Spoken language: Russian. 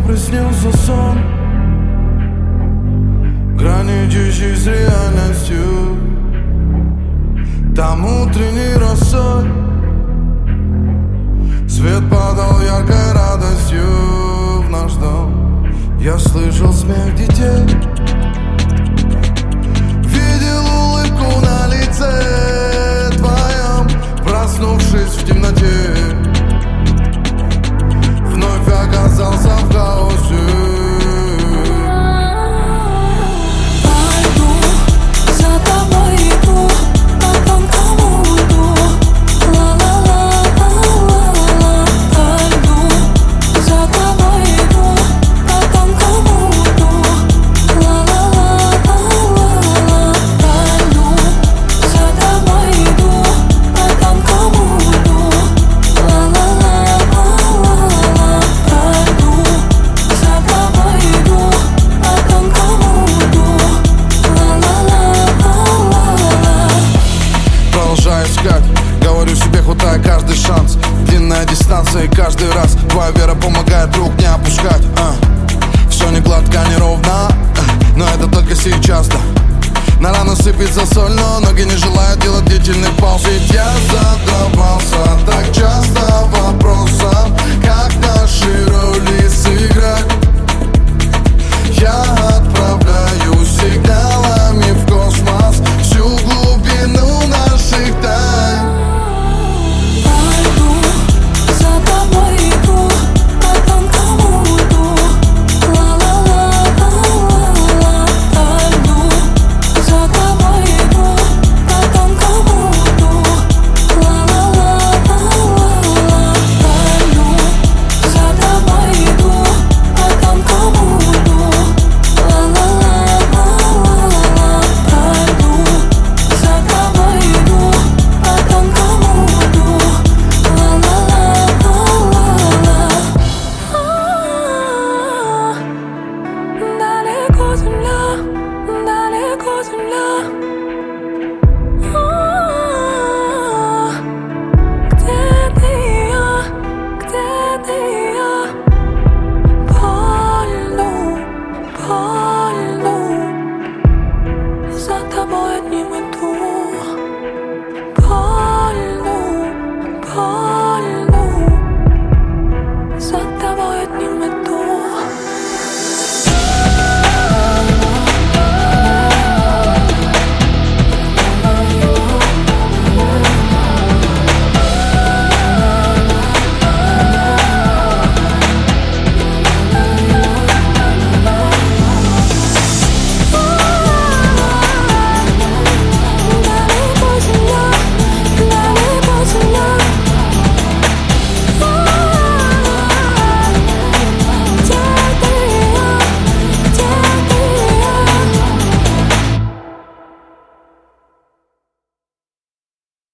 приснился сон, граничащий с реальностью. Там утренней росой свет падал яркой радостью в наш дом. Я слышал смех детей, видел улыбку на лице твоем. Проснувшись в темноте, вновь оказался в хаосе. Говорю себе, хватай каждый шанс. Длинная дистанция и каждый раз твоя вера помогает рук не опускать. Все не гладко, не ровно, но это только сейчас, да. На рану сыпется соль, но ноги не желают делать длительный пауз. Ведь я задавался так часто вопросом, как наши